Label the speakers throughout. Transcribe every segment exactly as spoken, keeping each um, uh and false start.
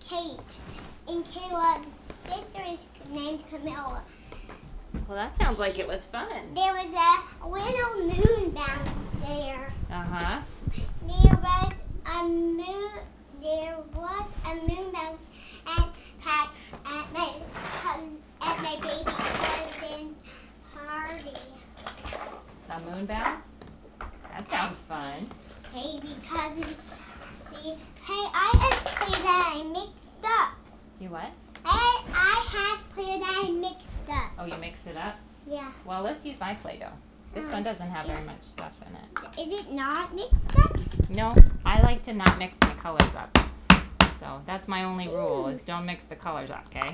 Speaker 1: Kate, and Caleb's sister is named Camilla.
Speaker 2: Well, that sounds like it was fun.
Speaker 1: There was a little moon bounce there.
Speaker 2: Uh-huh.
Speaker 1: There was a moon. There was a moon bounce at Pat at my cousin, at my baby cousin's party.
Speaker 2: A moon bounce? That sounds fun.
Speaker 1: Baby cousin. Hey, I have played that I mixed up.
Speaker 2: You what?
Speaker 1: I I have played that I mixed up.
Speaker 2: Oh, you mixed it up?
Speaker 1: Yeah.
Speaker 2: Well, let's use my Play-Doh. This one doesn't have very much stuff in it.
Speaker 1: Is it not mixed up?
Speaker 2: No, I like to not mix my colors up. So that's my only rule, is don't mix the colors up, okay?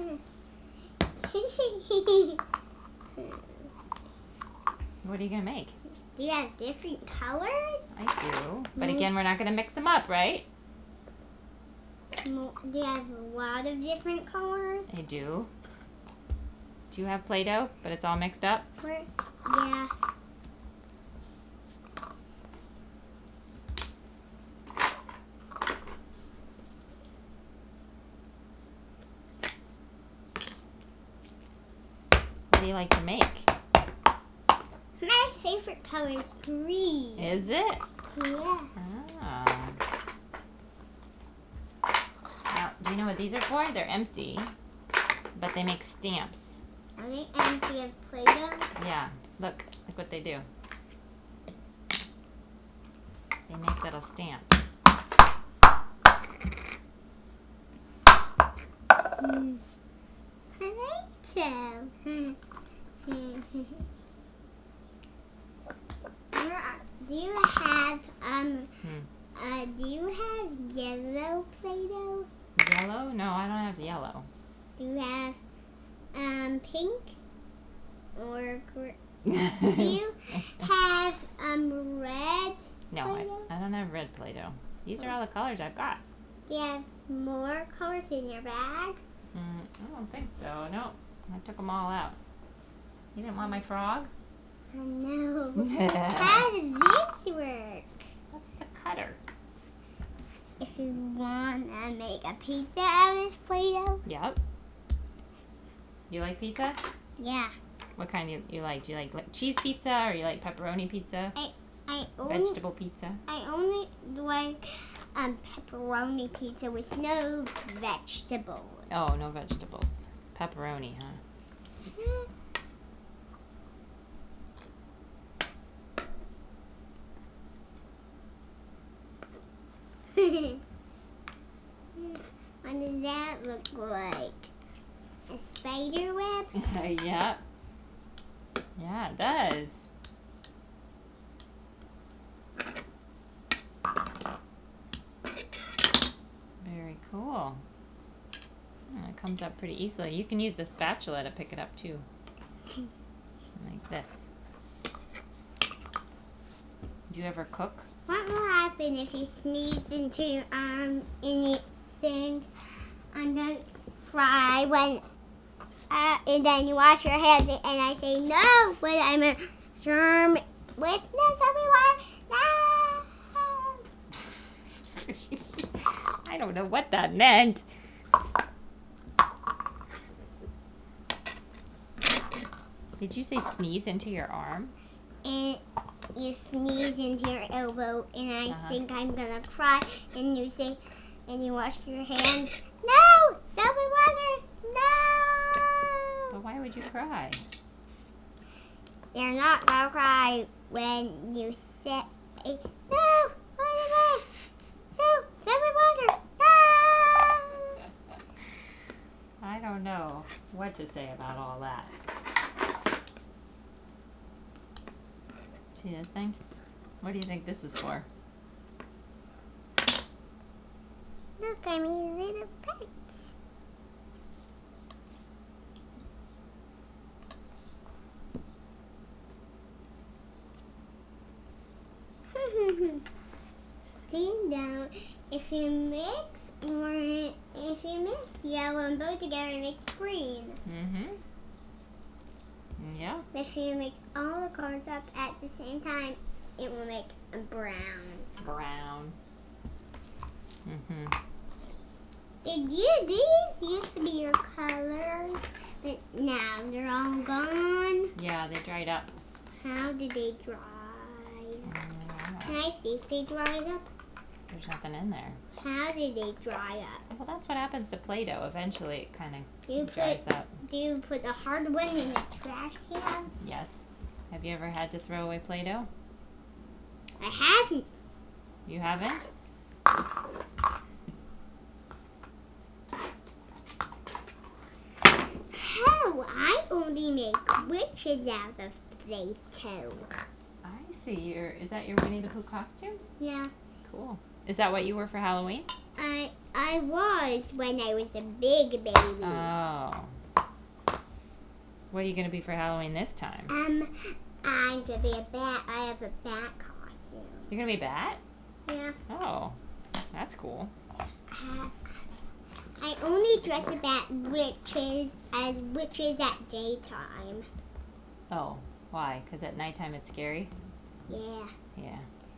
Speaker 2: What are you going to make?
Speaker 1: Do you have different colors?
Speaker 2: I do. But again, we're not going to mix them up, right?
Speaker 1: Do you have a lot of different colors?
Speaker 2: I do. Do you have Play-Doh, but it's all mixed up?
Speaker 1: Where? Yeah.
Speaker 2: What do you like to make?
Speaker 1: My favorite color is green.
Speaker 2: Is it?
Speaker 1: Yeah.
Speaker 2: Ah. Now, do you know what these are for? They're empty, but they make stamps.
Speaker 1: Are they empty of Play-Doh?
Speaker 2: Yeah, look, look what they do. They make little stamps.
Speaker 1: Mm. I like them. Where are- Do you have um?
Speaker 2: Hmm.
Speaker 1: Uh, do you have yellow Play-Doh?
Speaker 2: Yellow? No, I don't have yellow.
Speaker 1: Do you have um pink or gr- do you have um red?
Speaker 2: No, I,
Speaker 1: Play-Doh?
Speaker 2: I don't have red Play-Doh. These are all the colors I've got.
Speaker 1: Do you have more colors in your bag?
Speaker 2: Mm, I don't think so. No, I took them all out. You didn't want my frog?
Speaker 1: Oh no.
Speaker 2: That's
Speaker 1: How does this work?
Speaker 2: the cutter.
Speaker 1: If you want to make a pizza out of this Play-Doh?
Speaker 2: Yep. You like pizza?
Speaker 1: Yeah.
Speaker 2: What kind you, you like? Do you like, like cheese pizza or you like pepperoni pizza?
Speaker 1: I only,
Speaker 2: Vegetable pizza?
Speaker 1: I only like um pepperoni pizza with no vegetables.
Speaker 2: Oh, no vegetables. Pepperoni, huh?
Speaker 1: What does that look like? A spider web?
Speaker 2: Yep. Yeah, it does. Very cool. Oh, it comes up pretty easily. You can use the spatula to pick it up too. Like this. Do you ever cook?
Speaker 1: What will happen if you sneeze into your arm and you sing, I'm gonna cry when, uh, and then you wash your hands and I say no when I'm a germ listeners everywhere. No.
Speaker 2: I don't know what that meant. Did you say sneeze into your arm?
Speaker 1: And you sneeze into your elbow and I
Speaker 2: Uh-huh.
Speaker 1: think I'm gonna cry and you say, and you wash your hands. No! Soap and water! No!
Speaker 2: But why would you cry?
Speaker 1: You're not gonna cry when you say, no! Water! No! Soap and water! No!
Speaker 2: I don't know what to say about all that. See this thing? What do you think this is for?
Speaker 1: Look, I made little parts. See now, if you mix or if you mix yellow and blue together, it makes green.
Speaker 2: Mm-hmm. Yeah.
Speaker 1: If you mix all the colors up at the same time, it will make a brown.
Speaker 2: Brown. Mm-hmm.
Speaker 1: Did you, these used to be your colors, but now they're all gone.
Speaker 2: Yeah, they dried up.
Speaker 1: How did they dry?
Speaker 2: Mm,
Speaker 1: Can I see if they dried up?
Speaker 2: There's nothing in there.
Speaker 1: How did they dry up?
Speaker 2: Well, that's what happens to Play-Doh. Eventually, it kind
Speaker 1: Do you
Speaker 2: of dries
Speaker 1: put
Speaker 2: up.
Speaker 1: Do you put the hard one in the trash can?
Speaker 2: Yes. Have you ever had to throw away Play-Doh?
Speaker 1: I haven't.
Speaker 2: You haven't?
Speaker 1: Oh, I only make witches out of Play-Doh.
Speaker 2: I see. Your is that your Winnie the Pooh costume?
Speaker 1: Yeah.
Speaker 2: Cool. Is that what you were for Halloween?
Speaker 1: I I was when I was a big baby.
Speaker 2: Oh. What are you going to be for Halloween this time?
Speaker 1: Um, I'm gonna be a bat. I have a bat costume.
Speaker 2: You're going to be Bat?
Speaker 1: Yeah.
Speaker 2: Oh. That's cool.
Speaker 1: Uh, I only dress up at witches as witches at daytime.
Speaker 2: Oh. Why? Because at nighttime it's scary?
Speaker 1: Yeah.
Speaker 2: Yeah.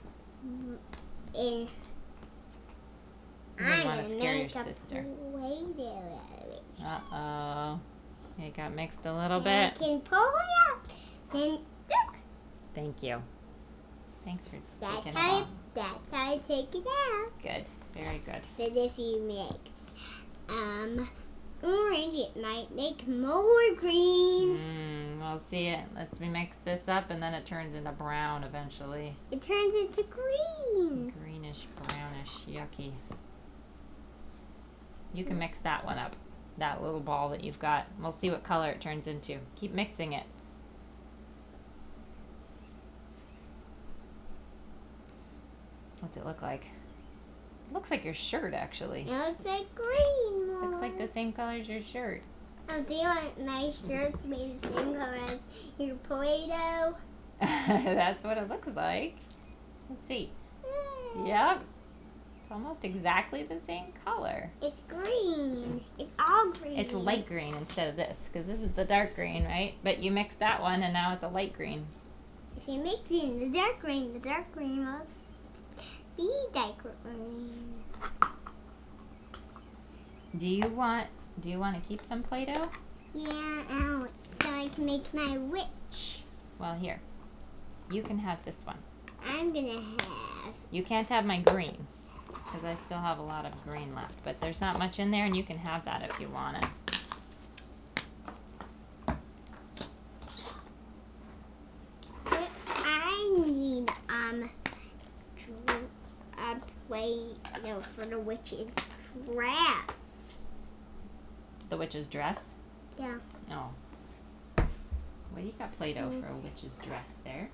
Speaker 1: In
Speaker 2: You wouldn't
Speaker 1: I'm
Speaker 2: want to
Speaker 1: gonna
Speaker 2: scare your
Speaker 1: make a
Speaker 2: sister.
Speaker 1: Play-Doh out of it.
Speaker 2: Uh-oh. It got mixed a little
Speaker 1: I
Speaker 2: bit.
Speaker 1: can pull it out. Then look.
Speaker 2: Thank you. Thanks for
Speaker 1: That's
Speaker 2: taking it
Speaker 1: how.
Speaker 2: off.
Speaker 1: That's how I take it out.
Speaker 2: Good. Very good.
Speaker 1: But if you mix um orange, it might make more green.
Speaker 2: Mm, we'll see it. Let's mix this up and then it turns into brown eventually.
Speaker 1: It turns into green.
Speaker 2: Greenish, brownish, yucky. You can mix that one up. That little ball that you've got. We'll see what color it turns into. Keep mixing it. What's it look like? It looks like your shirt, actually.
Speaker 1: It looks like green. Mom.
Speaker 2: Looks like the same color as your shirt.
Speaker 1: Oh, do you want my shirt to be the same color as your Play-Doh?
Speaker 2: That's what it looks like. Let's see. Yep. It's almost exactly the same color.
Speaker 1: It's green. It's all green.
Speaker 2: It's light green instead of this, because this is the dark green, right? But you mixed that one, and now it's a light green.
Speaker 1: If you mix it in the dark green, the dark green must be dark green.
Speaker 2: Do you want? Do you want to keep some Play-Doh?
Speaker 1: Yeah, out so I can make my witch.
Speaker 2: Well, here. You can have this one.
Speaker 1: I'm gonna have.
Speaker 2: You can't have my green, because I still have a lot of green left. But there's not much in there, and you can have that if you want it.
Speaker 1: But I need um dr- a Play-Doh for the witch's dress.
Speaker 2: The witch's dress?
Speaker 1: Yeah.
Speaker 2: Oh. Well, you got Play-Doh for a witch's dress there.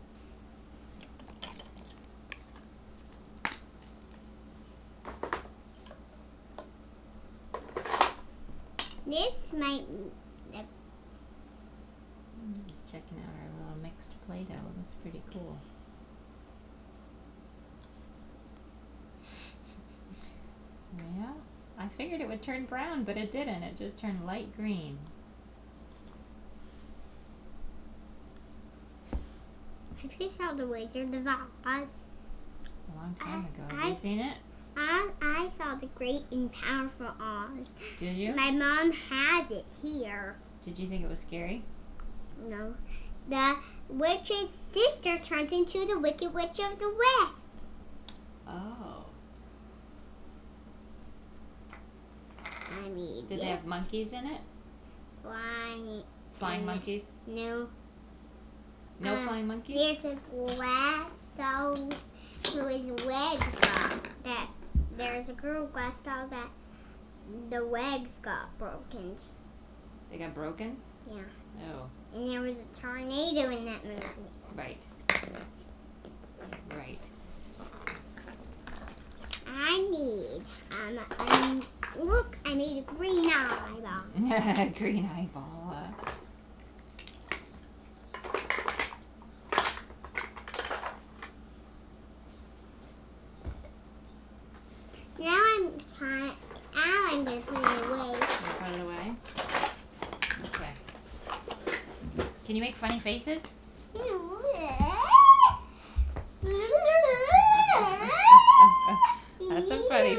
Speaker 1: This might.
Speaker 2: I'm just checking out our little mixed Play-Doh. Looks pretty cool. Yeah, I figured it would turn brown, but it didn't. It just turned light green.
Speaker 1: Have you saw the Wizard of Oz?
Speaker 2: A long time
Speaker 1: I-
Speaker 2: ago. Have
Speaker 1: I
Speaker 2: you
Speaker 1: s-
Speaker 2: seen it?
Speaker 1: I, I saw the Great and Powerful Oz.
Speaker 2: Did you?
Speaker 1: My mom has it here.
Speaker 2: Did you think it was scary?
Speaker 1: No. The witch's sister turns into the Wicked Witch of the West.
Speaker 2: Oh.
Speaker 1: I mean,
Speaker 2: Did they
Speaker 1: yes.
Speaker 2: have monkeys in it?
Speaker 1: Flying.
Speaker 2: Flying
Speaker 1: and
Speaker 2: monkeys?
Speaker 1: No.
Speaker 2: No
Speaker 1: Uh,
Speaker 2: flying monkeys?
Speaker 1: There's a glass doll who his legs got that. There's a girl glass doll that the legs got broken.
Speaker 2: They got broken?
Speaker 1: Yeah.
Speaker 2: Oh,
Speaker 1: And there was a tornado in that movie.
Speaker 2: right. Right.
Speaker 1: I need um, um look, I made a green eyeball.
Speaker 2: Green eyeball. Uh,
Speaker 1: Now I'm trying. Now I'm gonna put it away.
Speaker 2: Can you put it away? Okay. Can you make funny faces? That's a funny